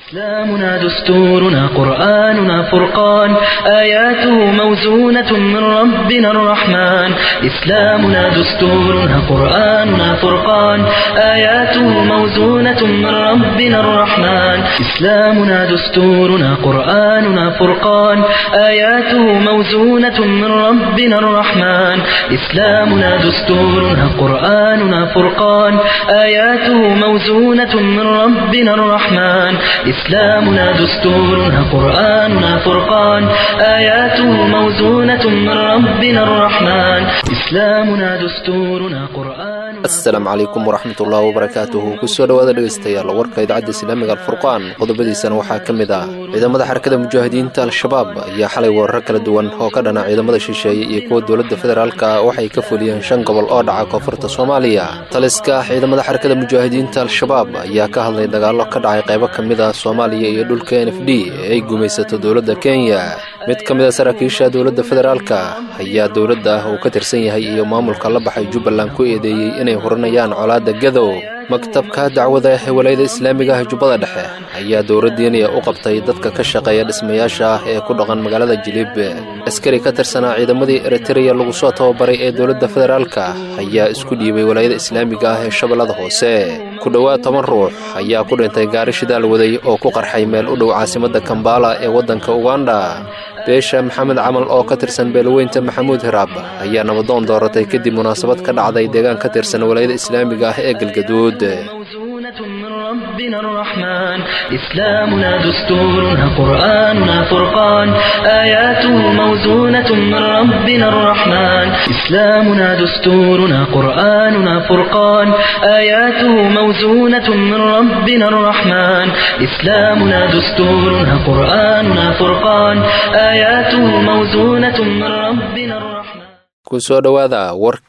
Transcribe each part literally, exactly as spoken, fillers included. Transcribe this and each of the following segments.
إسلامنا دستورنا قرآننا فرقان آياته موزونة من ربنا الرحمن إسلامنا دستورنا قرآننا فرقان آياته موزونة من ربنا الرحمن إسلامنا دستورنا قرآننا فرقان آياته موزونة من ربنا الرحمن إسلامنا دستورنا قرآننا فرقان آياته موزونة من ربنا الرحمن إسلامنا دستورنا قرآننا فرقان آياته موزونة من ربنا الرحمن إسلامنا دستورنا قرآن السلام عليكم ورحمة الله وبركاته kusoo dhawaada dhageystayaal warka idaacadda islaamiga alfurqaan qodobadiisana waxaa ka mid ah ciidamada xarakada mujaahidiinta al-shabaab ayaa xalay warar kala duwan oo ka dhana ciidamada shisheeye iyo kuwa dowladda federaalka waxay ka fuliyeen shan gobol oo dhaca koonfurta Soomaaliya taliska ciidamada xarakada mujaahidiinta al-shabaab ayaa ka hadlay dagaalo ka dhacay qaybo kamid ah Soomaaliya iyo dhulka N F D ee ay gumaysato dowladda Kenya mid kamid ah saraakiisha dowladda federaalka ayaa dowladda uu ka tirsan yahay iyo maamulka la baxay Jubbaland ku eedeeyay inay horanayaan colaadda gadow maktabka dacwada ee walaayada islaamiga ah Jubbada Dhexe ayaa dowladdiina u qabtay dadka ka shaqeeya dhismayaasha ee ku dhaqan magaalada Jilib askari ka tirsanaa ciidamadii Eritrea lagu soo tababaray ee dowladda federaalka ayaa isku dhiibay walaayada islaamiga ah ee Shabeellada Hoose ku dhawaad toban ruux ayaa ku dhintay gaari shidaal waday oo ku qarxay meel u dhow caasimadda Kampala ee waddanka Uganda beesha maxamed camal oo ka tirsan beelweynta maxamuud hiraab ayaa nabadoon dooratay kadib munaasabad ka dhacday deegaan ka tirsan walaayada islaamiga ah ee galgaduud من ربنا الرحمن إسلامنا دستورنا قرآننا فرقان آياته موزونة من ربنا الرحمن إسلامنا دستورنا قرآننا فرقان آياته موزونة من ربنا الرحمن إسلامنا دستورنا قرآننا فرقان آياته موزونة من ربنا الرحمن kusoo dhawaada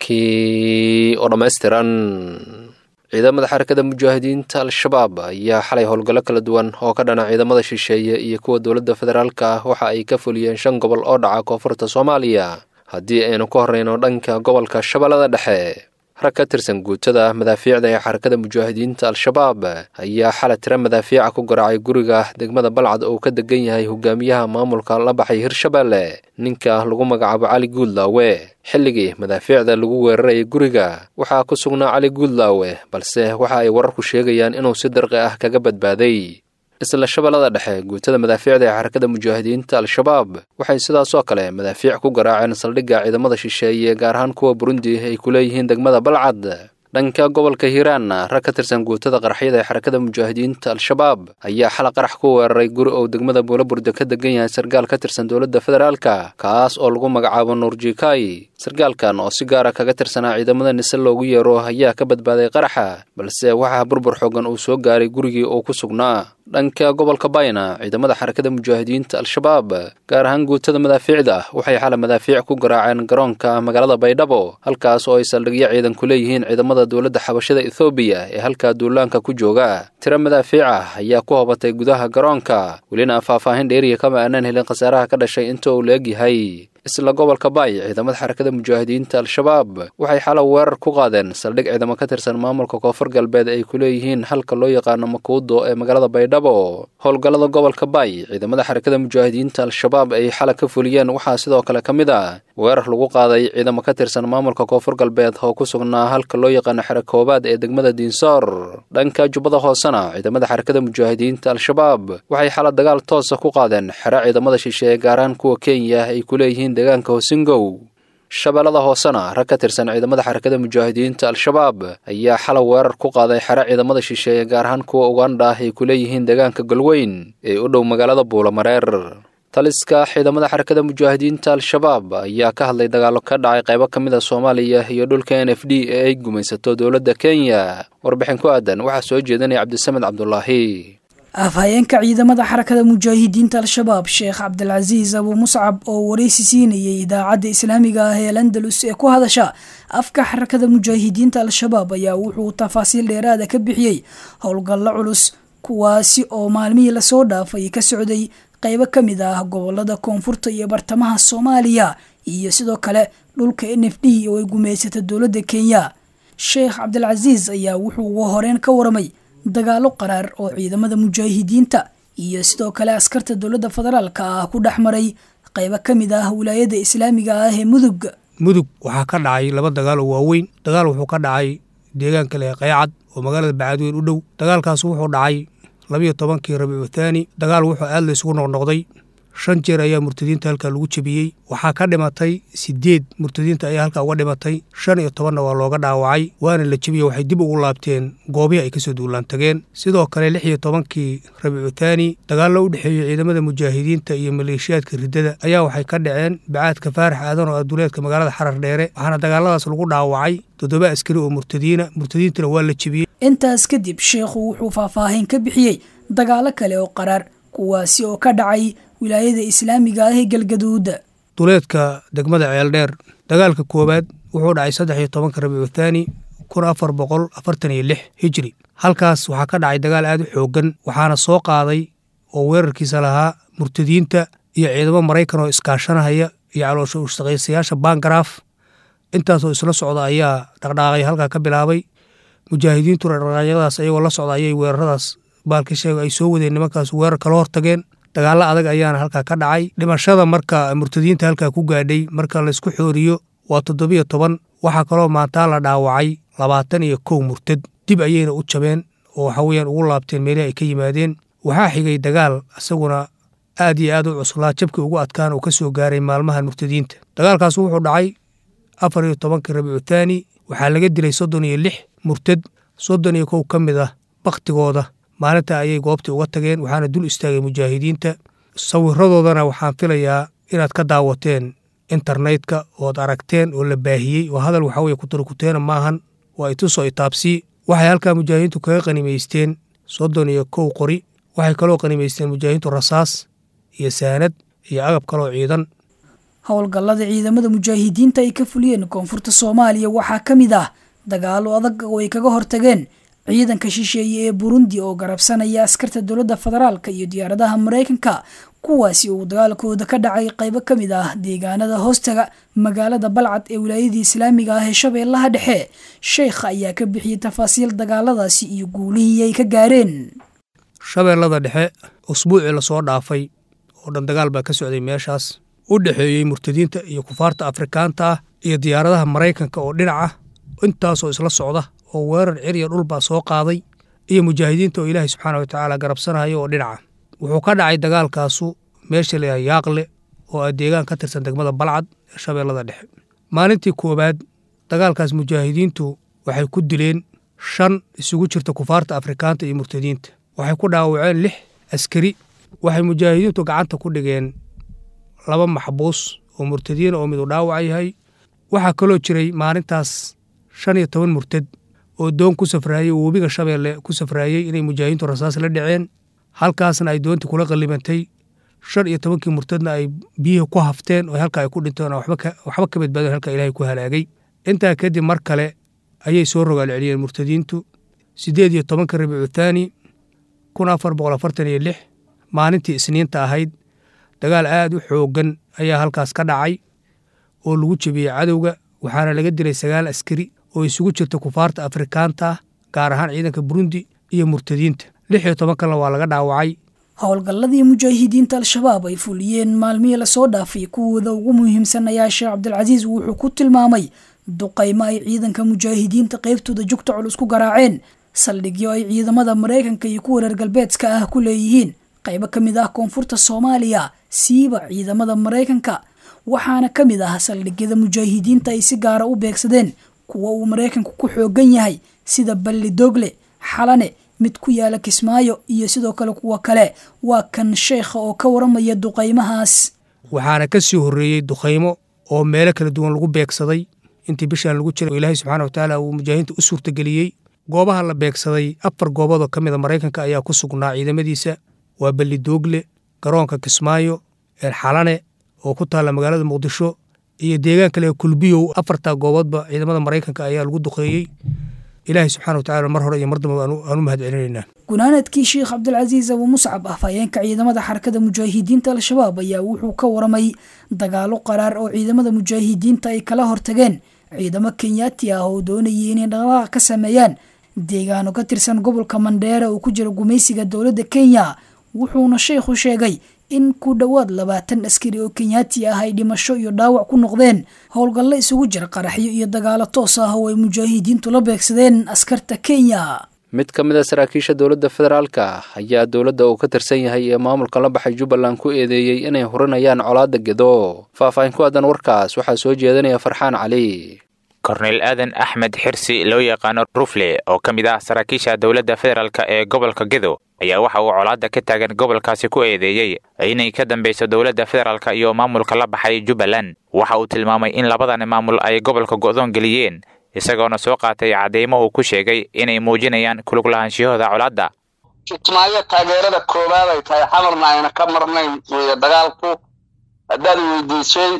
warkii oo dhammaystiran ciidamada xarakada mujaahidiinta al-shabaab ayaa xalay howlgallo kala duwan oo ka dhana ciidamada shisheeye iyo kuwa dowladda federaalka waxa ay ka fuliyeen shan gobol oo dhaca koonfurta Soomaaliya haddii aynu ka horreyno dhanka gobolka Shabeellada Dhexe rag ka tirsan guutada madaafiicda ee xarakada mujaahidiinta al-shabaab ayaa xalay tira madaafiica ku garaacay guriga degmada Balcad oo ka degan yahay hogaamiyaha maamulka la baxay Hirshabeelle ninka lagu magacaabo Cali Guudlaawe xilligii madaafiicda lagu weeraray guriga waxaa ku sugnaa Cali Guudlaawe balse waxa ay wararku sheegayaan inuu si darqi ah kaga badbaaday isla Shabeellada Dhexe guutada madaafiicda ee xarakada mujaahidiinta al-shabaab waxay sidaas oo kale madaafiic ku garaaceen saldhigga ciidamada shisheeye gaar ahaan kuwa Burundi ay ku leeyihiin degmada Balcad dhanka gobolka Hiiraan rag ka tirsan guutada qaraxyada ee xarakada mujaahidiinta al-shabaab ayaa xalaq qarax ku weeraray guri oo degmada Buulaburda ka degan yahay sargaal ka tirsan dowladda federaalka kaas oo lagu magacaabo Nuurjikai sargaalkan oo si gaar ah kaga tirsanaa ciidamada nise loogu yeero ayaa ka badbaaday qaraxa balse waxa burbur xooggan uu soo gaaray gurigii uu ku sugnaa dhanka gobolka Bayna ciidamada xarakada mujaahidiinta al-shabaab gaar ahaan guutada madaafiicda waxay xalay madaafiic ku garaaceen garoonka magaalada Baydhabo halkaas oo ay saldhigyo ciidan ku leeyihiin ciidamada dowladda xabashada Ethiopia ee halka duulaanka ku jooga tira madaafiica ayaa ku hobatay gudaha garoonka welina faahfaahin dheeriya kama aanan helin khasaaraha ka dhashay inta uu leegyahay isla gobolka Bay ciidamada xarakada mujaahidiinta al-shabaab waxay xalay weerar ku qaadeen saldhig ciidamo ka tirsan maamulka koonfur galbeed ay ku leeyihiin halka loo yaqaan Makuudo ee magaalada Baydhabo howlgallada gobolka Bay ciidamada xarakada mujaahidiinta al-shabaab ay xalay ka fuliyeen waxaa sidoo kale kamid ah weerar lagu qaaday ciidamo ka tirsan maamulka koonfur galbeed oo ku sugnaa halka loo yaqaan Xarakoobaad ee degmada Diinsoor dhanka Jubbada Hoosena ciidamada xarakada mujaahidiinta al-shabaab waxay xalay dagaal toos ah ku qaadeen xero ciidamada shisheeye gaar ahaan kuwa Kenya ay ku leeyihiin deegaanka Hosingow Shabeellada Hoosena rag ka tirsan ciidamada xarakada mujaahidiinta al-shabaab ayaa xalay weerar ku qaaday xero ciidamada shisheeye gaar ahaan kuwa Uganda ay ku leeyihiin deegaanka Galweyn ee u dhow magaalada Buulamareer taliska ciidamada xarakada mujaahidiinta al-shabaab ayaa ka hadlay dagaalo ka dhacay qaybo kamid ah Soomaaliya iyo dhulka N F D ee ay gumaysato dowladda Kenya warbixin ku aadan waxa soo jeedinaya Cabdisamed Cabdullaahi afhayeenka ciidamada xarakada mujaahidiinta al-shabaab Sheekh Cabdilcaziz Abu Muscab oo wareysi siinayay idaacadda islaamiga ah ee Andalus ee ku hadasha afka xarakada mujaahidiinta al-shabaab ayaa wuxuu tafaasiil dheeraad ah ka bixiyay howlgallo culus kuwaasi oo maalmihii la soo dhaafay ka socday qaybo kamid ah gobolada koonfurta iyo bartamaha Soomaaliya iyo sidoo kale dhulka N F D oo ay gumaysato dowladda Kenya Sheekh Cabdilcaziz ayaa wuxuu ugu horeen ka waramay dagaalo qaraar oo ciidamada mujaahidiinta iyo sidoo kale askarta dowladda federaalka ah ku dhex maray qaybo ka mid ah wilaayada islaamiga ah ee mudug mudug waxaa ka dhacay laba dagaal oo waaweyn dagaal wuxuu ka dhacay deegaanka leh qaycad oo magaalada bacadweyn u dhow dagaalkaas wuxuu dhacay labiyo tobankii rabiicu thaani dagaal wuxuu aad la isugu noqnoqday shan jeer ayaa murtadiinta halkaa lagu jebiyey waxaa ka dhimatay sideed murtadiinta ayaa halkaa uga dhimatay shan iyo tobanna waa looga dhaawacay waana la jebiyey waxay dib ugu laabteen goobihii ay kasoo duulaan tageen sidoo kale lix iyo tobankii rabiicu thaani dagaallo u dhexeeyey ciidamada mujaahidiinta iyo maleeshiyaadka riddada ayaa waxay ka dhaceen bacaadka faarax aadan oo aduleedka magaalada xarar dheere waxaana dagaaladaas lagu dhaawacay toddoba askari oo murtadiina murtadiintana waa la jebiyey intaas kadib sheekhu wuxuu faahfaahin ka bixiyey dagaalo kale oo qaraar kuwaasi oo ka dhacay wilaayada islaamiga ah ee galgaduud duleedka degmada ceeldheer dagaalka koowaad wuxuu dhacay saddex iyo tobanka rabiicu thaani kun afar boqol afartan iyo lix hijri halkaas waxaa ka dhacay dagaal aad u xooggan waxaana soo qaaday oo weerarkiisa lahaa murtadiinta iyo ciidamo maraykan oo iskaashanahaya iyo caloosha ushaqaysayaasha bangaraaf intaasoo isla socda ayaa dhaqdhaaqay halkaa ka bilaabay mujaahidiintuna dhaqdhaaqyadaas ayagoo la socda ayay weeraradaas baalka sheega ay soo wadeen nimankaas weerar kala hortageen dagaallo adag ayaana halkaa ka dhacay dhimashada marka murtadiinta halkaa ku gaadhay marka laysku xooriyo waa toddobiyo toban waxaa kaloo maantaa la dhaawacay labaatan iyo kow murtad dib ayayna u jabeen oo waxaweyaan ugu laabteen meelihii ay ka yimaadeen waxaa xigay dagaal isaguna aad iyo aad u cuslaa jabkii ugu adkaan oo ka soo gaaray maalmahan murtadiinta dagaalkaas wuxuu dhacay afar iyo tobankii rabiicu thaani waxaa laga dilay soddon iyo lix murtad soddon iyo kow ka mid ah bakhtigooda maalinta ayay goobtii uga tageen waxaana dul istaagay mujaahidiinta sawiradoodana waxaan filayaa inaad ka daawateen internetka ood aragteen oo la baahiyey oo hadal waxaweye kutarkuteena maahan waa itusoo itaabsii waxay halkaa mujaahidiintu kaga qanimaysteen soddon iyo kow qori waxay kaloo qanimaysteen mujaahidiintu rasaas iyo saanad iyo agab kaloo ciidan howlgallada ciidamada mujaahidiinta ay ka fuliyeen koonfurta soomaaliya waxaa ka mid ah dagaalo adag oo ay kaga hortageen ciidanka shisheeye ee burundi oo garabsanaya askarta dowladda federaalka iyo diyaaradaha maraykanka kuwaasi uu dagaalkooda ka dhacay qaybo ka mid ah deegaanada hoostaga magaalada balcad ee wilaayadii islaamiga ah ee shabeellaha dhexe sheekha ayaa ka bixiyey tafaasiil dagaaladaasi iyo guulihii ay ka gaareen shabeellada dhexe usbuucii lasoo dhaafay oo dhan dagaal baa ka socday meeshaas u dhexeeyey murtadiinta iyo kufaarta afrikaanta ah iyo diyaaradaha maraykanka oo dhinac ah intaasoo isla socda oo weerar ciriya dhul baa soo qaaday iyo mujaahidiinta oo ilaahay subxaana watacaala garabsanaya oo dhinaca wuxuu ka dhacay dagaalkaasu meesha layahay yaaqle oo ah deegaan ka tirsan degmada balcad ee shabeellada dhexe maalintii koowaad dagaalkaas mujaahidiintu waxay ku dileen shan isugu jirta kufaarta afrikaanta iyo murtadiinta waxay ku dhaawaceen lix askari waxay mujaahidiintu gacanta ku dhigeen laba maxbuus oo murtadiina oo midu dhaawac yahay waxaa kaloo jiray maalintaas shan iyo toban murtad oo doon ku safraayey oo webiga shabeelle ku safraayey inay mujaahidiintu rasaas la dhaceen halkaasna ay doontii kula qallibantay shan iyo tobankii murtadna ay biyihii ku hafteen oo halkaa ay ku dhinteen oo waxba ka badbaadeen halkaa ilaahay ku halaagay intaa kadib mar kale ayay soo rogaal celiyeen murtadiintu siddeed iyo tobanka rabiicu thaani kun afar boqol afartan iyo lix maalintii isniinta ahayd dagaal aad u xooggan ayaa halkaas ka dhacay oo lagu jebiyey cadowga waxaana laga dilay sagaal askari oo isugu jirta kufaarta afrikaanta ah gaar ahaan ciidanka burundi iyo murtadiinta lix iyo toban kalena waa laga dhaawacay howlgalladii mujaahidiinta al-shabaab ay fuliyeen maalmihii lasoo dhaafay kuwooda ugu muhiimsan ayaa sheekh cabdilcasiis wuxuu ku tilmaamay duqaymo ay ciidanka mujaahidiinta qaybtooda jugta culus ku garaaceen saldhigyo ay ciidamada maraykanka iyo kuwa reer galbeedka ah ku leeyihiin qaybo ka mid ah koonfurta soomaaliya siiba ciidamada maraykanka waxaana ka mid ah saldhigyada mujaahidiinta ay si gaara u beegsadeen kuwa uu maraykanku ku xoogan yahay sida balli dogle xalane mid ku yaala kismaayo iyo sidoo kale kuwa kale waa kan sheekha oo ka waramaya duqaymahaas waxaana ka sii horreeyey duqaymo oo meelo kala duwan lagu beegsaday intii bishaan lagu jiray oo ilaahay subxaana watacaala uu mujaahidiinta u suurtageliyey goobaha la beegsaday afar goobood oo ka mid a maraykanka ayaa ku sugnaa ciidamadiisa waa balli doogle garoonka kismaayo xalane oo ku taalla magaalada muqdisho iyo deegaan kale kulbiyow afartaa gooboodba ciidamada maraykanka ayaa lagu duqeeyey ilaahay subxaana watacaala mar hore iyo mar dambe aanu mahad celinaynaa gunaanadkii sheekh cabdilcasiis abu muscab afhayeenka ciidamada xarakada mujaahidiinta al-shabaab ayaa wuxuu ka waramay dagaalo qaraar oo ciidamada mujaahidiinta ay kala hortageen ciidamo kenyaati ah oo doonayay inay dhaqdhaqaaq ka sameeyaan deegaano ka tirsan gobolka mandheera oo ku jira gumaysiga dowladda kenya wuxuuna sheekhu sheegay in ku dhowaad labaatan askari oo kenyaati ah ay dhimasho iyo dhaawac ku noqdeen howlgalle isugu jira qaraxyo iyo dagaalo toos ah oo ay mujaahidiintu la beegsadeen askarta Kenya. mid ka mid ah saraakiisha dowladda federaalka ayaa dowladda uu ka tirsan yahay ee maamulka la baxay Jubbaland ku eedeeyay inay hurinayaan colaadda Gedo. faahfaahin ku aadan warkaas waxaa soo jeedinaya Farxaan Cali. Korneyl Aadan Axmed Xirsi loo yaqaano Rufle oo ka mid ah saraakiisha dowladda federaalka ee gobolka Gedo ayaa waxa uu colaadda ka taagan gobolkaasi ku eedeeyay inay ka dambayso dowladda federaalka iyo maamulka la baxay Jubbaland. waxa uu tilmaamay in labadan maamul ay gobolka go'doon geliyeen isagoona soo qaatay cadeymo uu ku sheegay inay muujinayaan kulug lahaanshahooda colaadda. Kismaayo taageerada koobaad ay tahay xamarna ayna ka marnayn weeye dagaalku haddaad weydiisay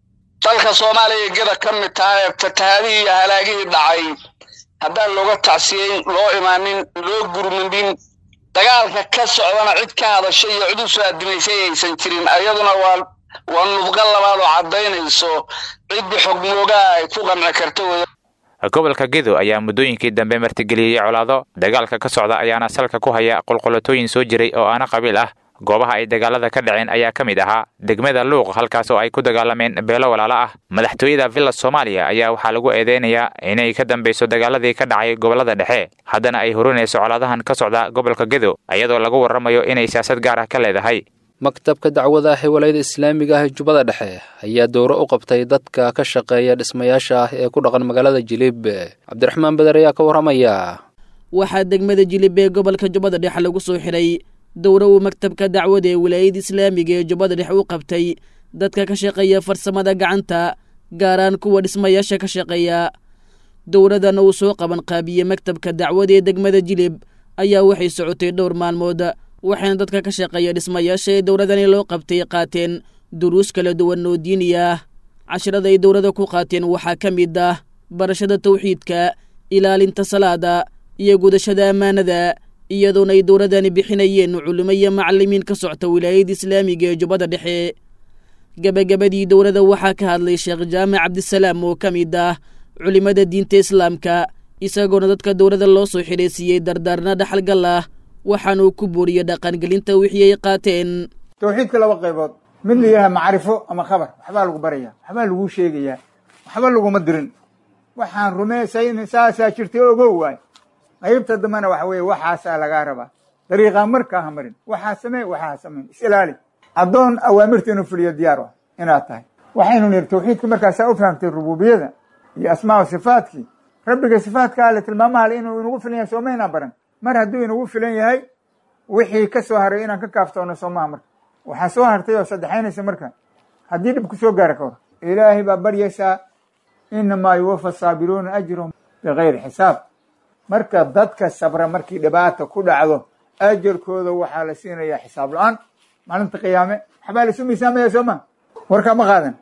dalka Soomaaliya geda ka mid tahay fatahaadii iyo halaagii dhacay haddaan looga tacsiyay loo imaanin loo gurmudin dagaalka ka socdana cid ka hadashay iyo cid u soo adinaysay aysan jirin ayaduna waa waa nubqa labaad oo cadaynayso cid xogmooga ay ku qanci karto weeye. gobolka Gedo ayaa muddooyinkii dambe martigeliyay colaado dagaalka ka socda ayaana salka ku haya qulqulatooyin soo jiray oo aana qabiil ah. goobaha ay dagaalada ka dhaceen ayaa ka mid ahaa degmada Luuq halkaas oo ay ku dagaalameen beelo walaalo ah. madaxtooyada Villa Soomaaliya ayaa waxaa lagu eedeynayaa inay ka dambayso dagaaladii ka dhacay gobolada dhexe haddana ay hurinayso colaadahan ka socda gobolka Gedo iyadoo lagu waramayo inay siyaasad gaar ah ka leedahay. maktabka dacwada ee walayada islaamiga ah Jubbada Dhexe ayaa dooro u qabtay dadka ka shaqeeya dhismayaasha ah ee ku dhaqan magaalada Jilib. Cabdiraxmaan Badar ayaa ka waramaya. waxaa degmada Jilib ee gobolka Jubbada Dhexe lagu soo xiray dooro uu maktabka dacwada ee walayada islaamiga ee Jubbada Dhexe u qabtay dadka ka shaqeeya farsamada gacanta gaaraan kuwa dhismayaasha ka shaqeeya. dowradan uu soo qaban qaabiye maktabka dacwada ee degmada Jilib ayaa waxay socotay dhowr maalmood waxaan dadka ka shaqeeya dhismayaasha ee dowladani loo qabtay qaateen duruus kala duwan oo diini ah. casharada ay dowladda ku qaateen waxaa ka mid ah barashada tawxiidka, ilaalinta salaada iyo gudashada ammaanada, iyadoona ay dowladani bixinayeen culimo iyo macallimiin ka socta wilaayada islaamiga ee Jubbada Dhexe. gabagabadii dowladda waxaa ka hadlay Sheekh Jaamac Cabdisalaam oo ka mid ah culimada diinta islaamka isagoona dadka dowladda loo soo xidheysiyey dardaarna dhaxalgal ah waxaanu ku booriyay dhaqangelinta wixii ay qaateen. tawxiidka laba qaybood mid leeyahay macrifo ama khabar waxbaa lagu barayaa waxbaa lagu sheegayaa waxba laguma dirin waxaan rumeysay in saasaa jirtay ogow waay. qaybta dambana waxa weeye waxaasaa lagaa rabaa dariiqaa markaa ha marin waxaa samee waxaa samayn is ilaali addoon awaamirta inuu fuliyo diyaar ah inaad tahay. waxaynu niri tawxiidka markaasaa u fahamtay rububiyada iyo asmaa sifaadkii rabbiga sifaadka ale tilmaamaha le inuu inagu filan yahay soomaynaa baran mar hadduu inagu filan yahay wixii ka soo haray inaan ka kaaftoono soomaha marka waxaa soo hartay oo saddexaynaysa marka haddii dhib ku soo gaara ka hor ilaahay baa baryaysaa inamaa yuwafa saabiruuna ajrahum bikayri xisaab. marka dadka sabra markii dhibaata ku dhacdo ajarkooda waxaa la siinayaa xisaab la-aan maalinta qiyaame waxbaa laisu miisaamaya sooma warkaa ma qaadan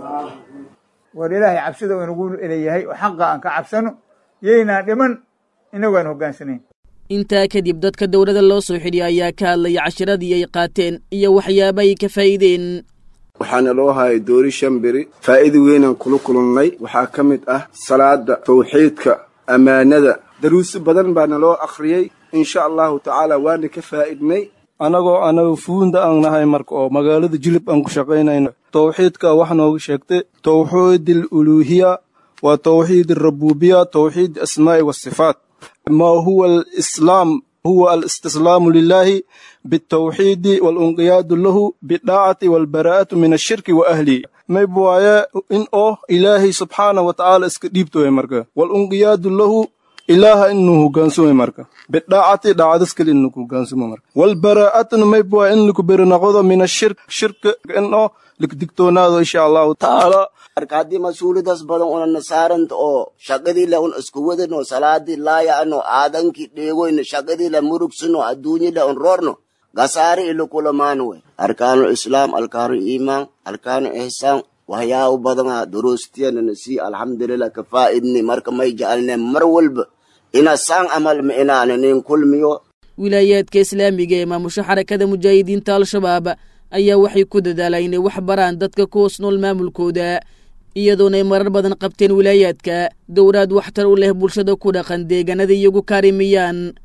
war ilaahay cabsida uu inagu eleeyahay oo xaqa aan ka cabsano yaynaan dhiman inagu aan hoggaansanayn. intaa kadib dadka dowladda loo soo xidhiya ayaa ka hadlaya cashiradii ay qaateen iyo waxyaaba ay ka faa'iideen. waxaana loo hayay doori shan beri faa'iido weynaan kula kulannay waxaa ka mid ah salaada, tawxiidka, ammaanada. daruuso badan baana loo akhriyey insha allahu tacaala waana ka faa'idnay. anagoo anaga fuunda aan nahay marka oo magaalada Jilib aan ku shaqaynayno tawxiidka wax nooga sheegtay tawxiid al-uluhiyya wa tawxiid ar-rububiyya tawxiid asmaa'i was sifaat. ما هو الإسلام هو الاستسلام لله بالتوحيد والانقياد له بالطاعة والبراءة من الشرك وأهله. ما يبوايا إن أو إلهي سبحانه وتعالى اسكديبتو يمركا والانقياد له إله إنه كانسو يمركا بالطاعة دعاء اسكل إنه كانسو يمركا والبراءة ما يبوايا إنك برنقض من الشرك شرك إنه لك دكتونا إن شاء الله تعالى. arkadi masuulidas badan una nasaaranta oo shaqadii la un isku wadano salaadii la yaano aadanki dheegoyna shaqadii la murugsano adduunyi la un roorno gasaari ilo kulamaano we arkaanu islaam arkaanu iimaan arkaanu ihsaan waxyaa u badan duruustiyana nasi alxamdulillah ka faa'idni marka may jaalne mar walba ina saan amal ma inaanin kulmiyo. wilaayadka islaamiga ee maamusha xarakada mujaahidiinta al-shabaab ayaa waxay ku dadaalayeen wax baraan dadka ku nool maamulkooda iyadoona ay marar badan qabteen wilaayaadka dowlad waxtar u leh bulshada ku dhaqan deegaanada iyagu kaarimiyaan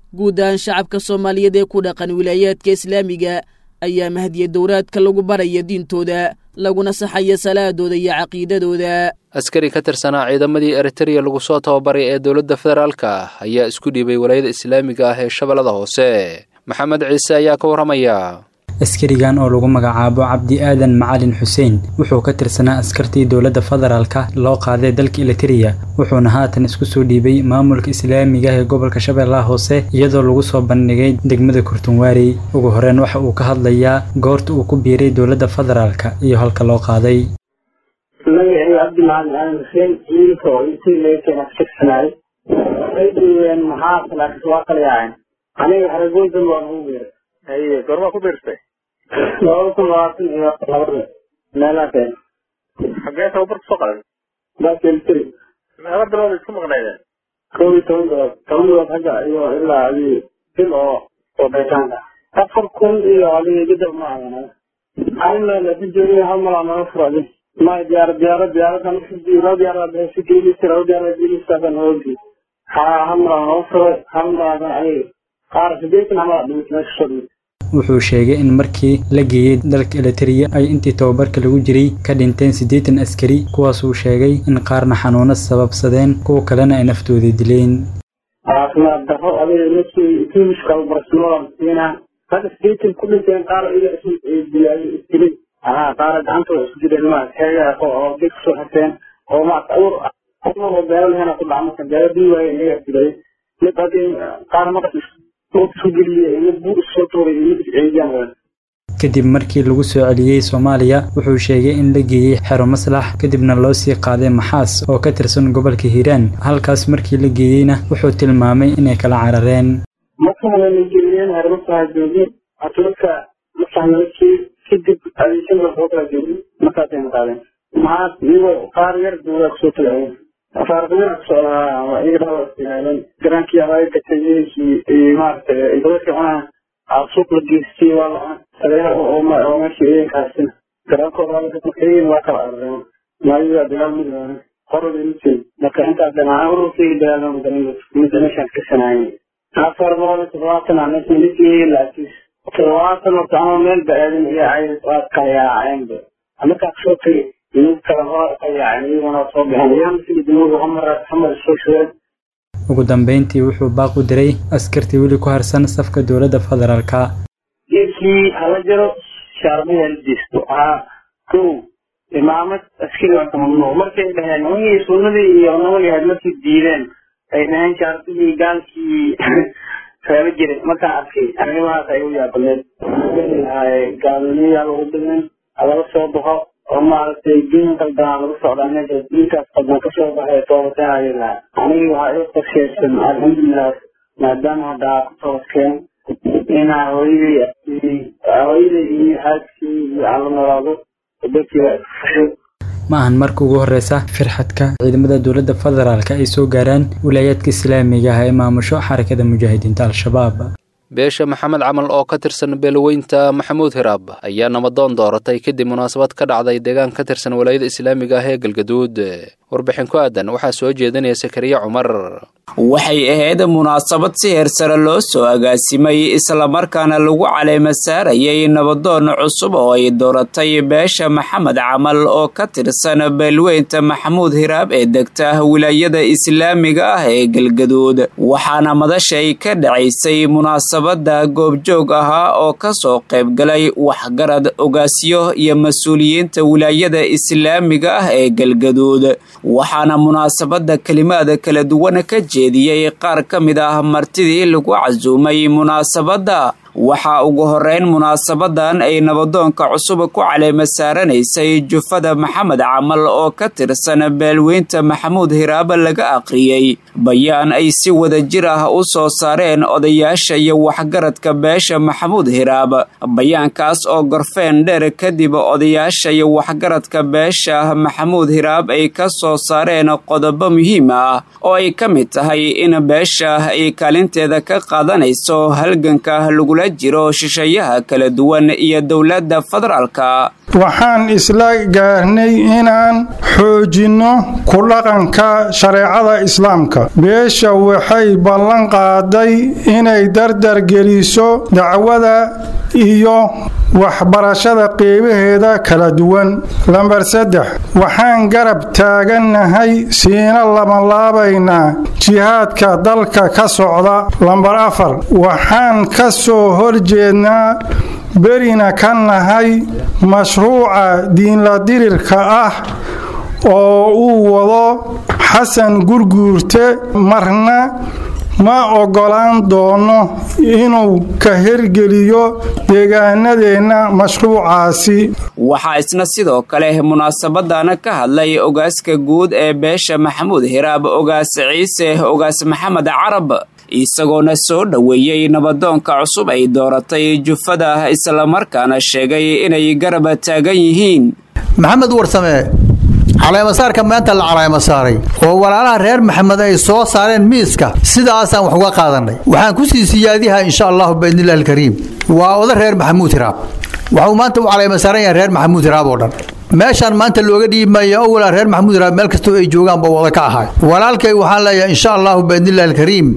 guud ahaan shacabka soomaaliyeed ee ku dhaqan wilaayaadka islaamiga ayaa mahdiya dowraadka lagu baraya diintooda laguna saxaya salaadooda iyo caqiidadooda. askari ka tirsanaa ciidamadii Eritrea lagu soo tababaray ee dowladda federaalka ayaa isku dhiibay walaayada islaamiga ah ee Shabeellada Hoose. maxamed ciise ayaa ka waramaya. askarigan oo lagu magacaabo Cabdi Aadan Macalin Xuseen wuxuu ka tirsanaa askartii dowladda federaalka loo qaaday dalka Eritrea wuxuuna haatan isku soo dhiibay maamulka islaamiga ee gobolka Shabeellaha Hoose iyadoo lagu soo bandhigay degmada Kurtunwaari. ugu horreyn waxa uu ka hadlayaa goorta uu ku biiray dowladda federaalka iyo halka loo qaaday. magaciisa Cabdi Macalin Xuseen wiilka oo intii leeyahay askari ayaan maxaa salaad waa qaliyaan aniga aragooda waan u weeray ay gorma ku biirtay laba kun labaatan iyo laba meelahaas xagee tababar soo qaaday laakiin tiri meelo bilood isku maqnaydeen kow iyo toban bilood toban bilood xagga iyo ilaa adii bil oo oo beetaanka afar kun iyo adii gidab ma ahana ayna la dijiray hal mal ama furaday ma diyaar diyaar diyaaradan si diyaar diyaarada si geeli sira diyaarada geeli saban hoogi ha hamra hooso hamra ay qaar sideetan ama dhimasho. wuxuu sheegay in markii la geeyay dalka Eritrea ay intii tababarka lagu jiray ka dhinteen siddeetan askari kuwaas uu sheegay in qaarna xanuuno sababsadeen kuwa kalena ay naftooda dileen. caafimaad darro adeeg nafsi tuushka barcelona hada siddeetan ku dhinteen qaar iyo dilay dilay ah qaar gacantooda isku jireen ma heegaa oo dib soo xateen oo ma awr oo beeralahana ku dhacmay gaadii way inay dilay mid adin qaar ma kadib markii lagu soo celiyay Soomaaliya wuxuu sheegay in la geeyay xero maslax kadibna loo sii qaaday Maxaas oo ka tirsan gobolka Hiiraan. halkaas markii la geeyayna wuxuu tilmaamay inay kala carareen. markii la geeyay xero maslax joogay atulka maslaxnimada kadib adiishan wuxuu kala joogay markaasay qaadeen maxaas iyo qaar yar dowlad soo tagay farqada soo waa iyaga oo garankii ay ka tagay si maarta idooska ah suuq la geystay wala sareeyo oo ma oo ma sheeyay kaasin garanko wala ka tagay waa kala arrin maayo dagaal mid ah qorada intii marka inta dhanaa oo si daalan midna shan ka sanaay afar wala tawaatan aan ismidii laakiin tawaatan oo taan meel baadan iyo ay waa kaya ayndo amaka soo tagay ugu dambeyntii wuxuu baaq u diray askartii weli ku harsan safka dowladda federaalka. geedkii hala jiro shaarbiyan disto ah kow imaamad askari waa mamnuuc markay dhaheen wixii sunnadii iyo nabiga hadlasi diideen ay dhaheen shaarbii gaalkii kala jiray markaan arkay arrimahaas ay u yaableen gaalniyaa lagu dhiman laga soo baxo oo maaragtay diin qaldan lagu socdaa meesha diinkaas qaldan ka soo baxay toobataayla aniga waxaa iga qorsheeysan alxamdulilah maadaama haddaa ku toobadkeen inaa hooyadii hooyadii iyo xaaskii iyo aan la noolaado dadkiiba ma ahan marka ugu horeysa firxadka ciidamada dowladda federaalka ay soo gaaraan wilaayadka islaamiga ah ee maamusho xarakada mujaahidiinta al-shabaab. beesha maxamed camal oo ka tirsan beelweynta maxamuud hiraab ayaa namadoon dooratay kadib munaasabad ka dhacday deegaan ka tirsan walaayada islaamiga ah ee galgaduud. warbixin ku aadan waxaa soo jeedinaya Sakariya Cumar. waxay ahayd munaasabad si heersare loo soo agaasimay islamarkaana lagu caleema saarayay nabadoon cusub oo ay dooratay beesha maxamed camal oo ka tirsan beelweynta maxamuud hiraab ee degta wilaayada islaamiga ah ee galgaduud. waxaana madashay ka dhacaysay munaasabada goobjoog ahaa oo ka soo qayb galay waxgarad ogaasyo iyo mas-uuliyiinta wilaayada islaamiga ah ee galgaduud. waxaana munaasabada kalimaad kala duwan ka jeediyay qaar ka mid ah martidii lagu casuumay munaasabada. waxaa ugu horeyn munaasabadan ay nabadoonka cusub ku caleema saaranaysay jufada maxamed camal oo ka tirsan beelweynta maxamuud hiraab laga aqriyay bayaan ay si wada jir ah u soo saareen odayaasha iyo waxgaradka beesha maxamuud hiraab. bayaankaas oo gorfeen dheer kadib odayaasha iyo waxgaradka beesha maxamuud hiraab ay ka soo saareen qodobo muhiim ah oo ay ka mid tahay in beesha ay kaalinteeda ka qaadanayso halganka lagula jiro shisheeyaha kala duwan iyo dowladda federaalka. waxaan isla gaarnay inaan xoojinno ku dhaqanka shareecada islaamka. beesha waxay ballan qaaday inay dardar geliso dacwada iyo waxbarashada qeybaheeda kala duwan. lambar saddex waxaan garab taagannahay siina labanlaabaynaa jihaadka dalka ka socda. lambar afar waxaan ka soo horjeednaa berina ka nahay mashruuca diinla dirirka ah oo uu wado xasan gurguurte. marna ma ogolaan doono inuu ka hirgeliyo deegaanadeenna mashruucaasi. waxaa isna sidoo kale munaasabadana ka hadlay ogaaska guud ee beesha maxamuud hiraab ogaas ciise ogaas maxamed carab isagoona soo dhoweeyey nabadoonka cusub ay dooratay jufada islamarkaana sheegay inay garab taagan yihiin. maxamed warsame caleemasaarka maanta la caleemasaaray oo walaalaha reer maxamed ay soo saareen miiska sidaasaan wax uga qaadanay. waxaan ku sii siyaadihaa insha allahu biidnillahi alkariim waa oda reer maxamuud hiraab waxuu maanta u caleemasaaran yahay reer maxamuud hiraab oo dhan. meeshaan maanta looga dhiibmaya oo walaa reer maxamuud hiraab meel kastoo ay joogaanba wada ka ahay. walaalkay waxaan leeyahay insha allahu biidnillahi alkariim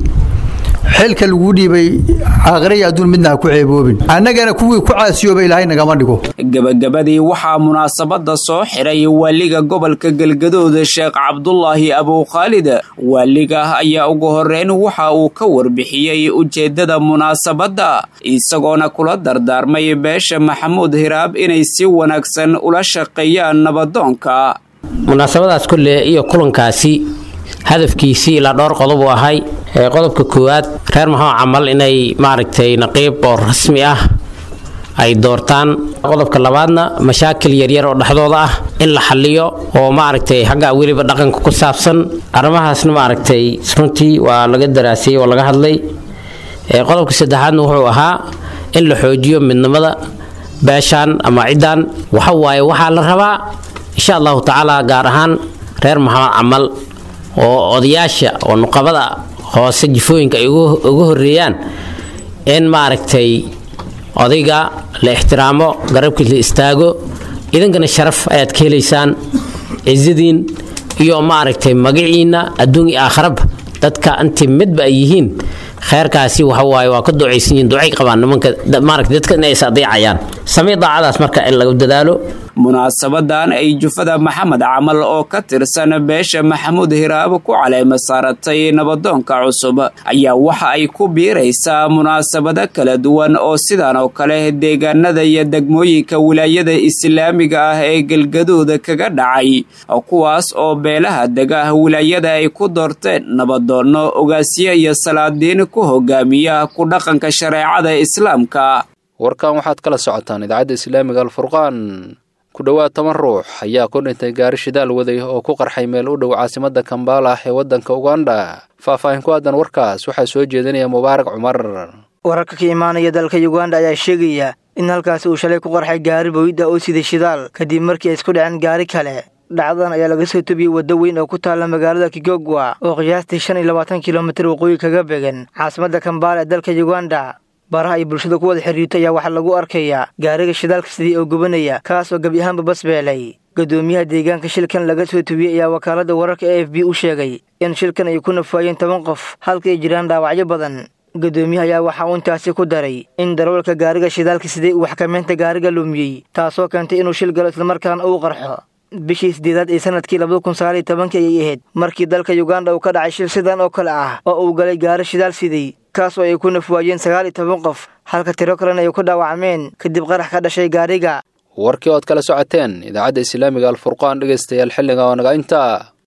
xilka lagu dhiibay aakhiraya adduun midna ha ku ceeboobin, annagana kuwii ku caasiyooba ilaahay nagama dhigo. gabagabadii waxaa munaasabada soo xiray waaliga gobolka galgaduud sheekh cabdulaahi abuukhaalid. waaliga ayaa ugu horeyn waxa uu ka warbixiyey ujeedada munaasabada isagoona kula dardaarmay beesha maxamuud hiraab inay si wanaagsan ula shaqeeyaan nabadoonka. munaasabadaas kulle iyo kulankaasi hadafkiisii ilaa dhowr qodob uu ahay. qodobka koowaad reer maxamed camal inay maaragtay naqiib oo rasmi ah ay doortaan. qodobka labaadna mashaakil yaryar oo dhexdooda ah in la xaliyo oo maaragtay xagga weliba dhaqanka ku saabsan. arrimahaasna maaragtay runtii waa laga daraasiyey oo laga hadlay. qodobka saddexaadna wuxuu ahaa in la xoojiyo midnimada beeshaan ama ciddaan. waxa waaye waxaa la rabaa insha allahu tacaala gaar ahaan reer maxamed camal oo odayaasha oo nuqabada hoose jifooyinka ay ugu horeeyaan in maaragtay odayga la ixtiraamo, garabkii la istaago. idinkana sharaf ayaad ka helaysaan, cizadiin iyo maaragtay magaciina adduun iyo aakhiraba dadka intii midba ay yihiin. khayrkaasi waxa waaye waa ka ducaysan yihiin, ducay qabaan nimanka maaragtay dadka inay is adeecayaan. samee daacadaas marka in lagu dadaalo. munaasabadan ay jufada maxamed camal oo ka tirsan beesha maxamuud hiraab ku caleema saaratay nabadoonka cusub ayaa waxa ay ku biiraysaa munaasabado kala duwan oo sidan oo kale deegaanada iyo degmooyinka wilaayada islaamiga ah ee galgaduud kaga dhacay, kuwaas oo beelaha dega wilaayada ay ku doorteen nabadoono ogaasiye iyo salaadiin ku hogaamiya ku dhaqanka shareecada islaamka. warkan waxaad kala socotaan idaacadda islaamiga alfurqaan. ku dhowaad toban ruux ayaa ku dhintay gaari shidaal waday oo ku qarxay meel u dhow caasimada Kampala ee wadanka Uganda. faahfaahin ku aadan warkaas waxaa soo jeedinaya Mubaarak Cumar. wararka ka imaanaya dalka Uganda ayaa sheegaya in halkaas uu shalay ku qarxay gaari booyda oo sida shidaal kadib markii ay isku dhaceen gaari kale. dhacdadan ayaa laga soo tobiyey waddo weyn oo ku taala magaalada Kigogwa oo qiyaastii shan iyo labaatan kiiloomitir waqooyi kaga beegan caasimada Kampala ee dalka Uganda. baraha ay bulshada ku wada xiriirtay ayaa waxaa lagu arkayaa gaariga shidaalka sidii oo gubanaya, kaas oo gebi ahaanba basbeelay. gudoomiyaha deegaanka shilkan laga soo tobiyey ayaa wakaalada wararka A F B u sheegay in shilkan ay ku nafaayeen toban qof halka ay jiraan dhaawacyo badan. gudoomiyaha ayaa waxa uu intaasi ku daray in darawalka gaariga shidaalka sidii uu xakameynta gaariga lumiyey, taasoo keentay inuu shil galo islamarkaana uu qarxo. bishii sideedaad ee sanadkii labada kun sagaal iyo tobanka ayay ahayd markii dalka Uganda uu ka dhacay shil sidan oo kale ah oo uu galay gaari shidaal sidii, kaas oo ay ku nafaayeen sagaal iyo toban qof halka tiro kalena ay ku dhaawacmeen kadib qarax ka dhashay gaariga. warkii ood kala socoteen idaacadda islaamiga alfurqaan dhegeystayaal xilliga oo naga inta